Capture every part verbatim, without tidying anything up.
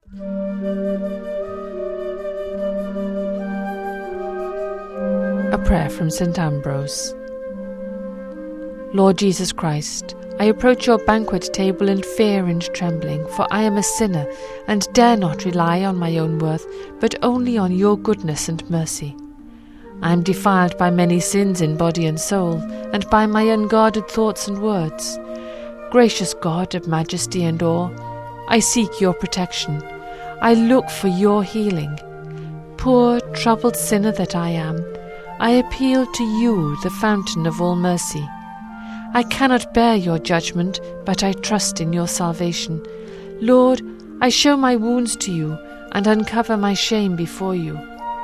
A prayer from Saint Ambrose. Lord Jesus Christ, I approach your banquet table in fear and trembling, for I am a sinner, and dare not rely on my own worth, but only on your goodness and mercy. I am defiled by many sins in body and soul, and by my unguarded thoughts and words. Gracious God of majesty and awe, I seek your protection. I look for your healing. Poor, troubled sinner that I am, I appeal to you, the fountain of all mercy. I cannot bear your judgment, but I trust in your salvation. Lord, I show my wounds to you, and uncover my shame before you.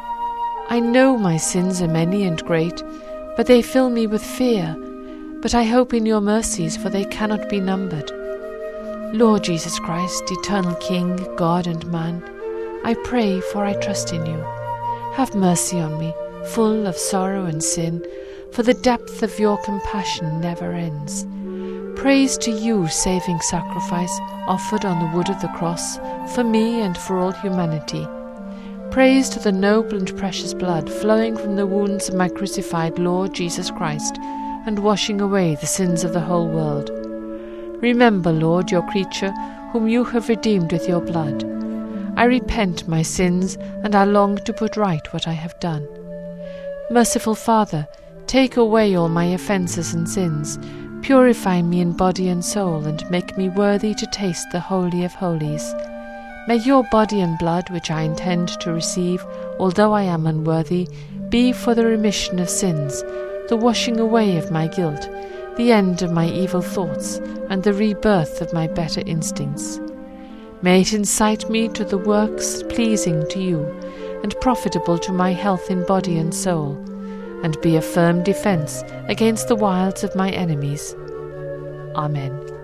I know my sins are many and great, but they fill me with fear. But I hope in your mercies, for they cannot be numbered. Lord Jesus Christ, eternal King, God and man, I pray, for I trust in you. Have mercy on me, full of sorrow and sin, for the depth of your compassion never ends. Praise to you, saving sacrifice, offered on the wood of the cross, for me and for all humanity. Praise to the noble and precious blood flowing from the wounds of my crucified Lord Jesus Christ, and washing away the sins of the whole world. Remember, Lord, your creature, whom you have redeemed with your blood. I repent my sins, and I long to put right what I have done. Merciful Father, take away all my offences and sins, purify me in body and soul, and make me worthy to taste the Holy of Holies. May your body and blood, which I intend to receive, although I am unworthy, be for the remission of sins, the washing away of my guilt, the end of my evil thoughts, and the rebirth of my better instincts. May it incite me to the works pleasing to you, and profitable to my health in body and soul, and be a firm defence against the wiles of my enemies. Amen.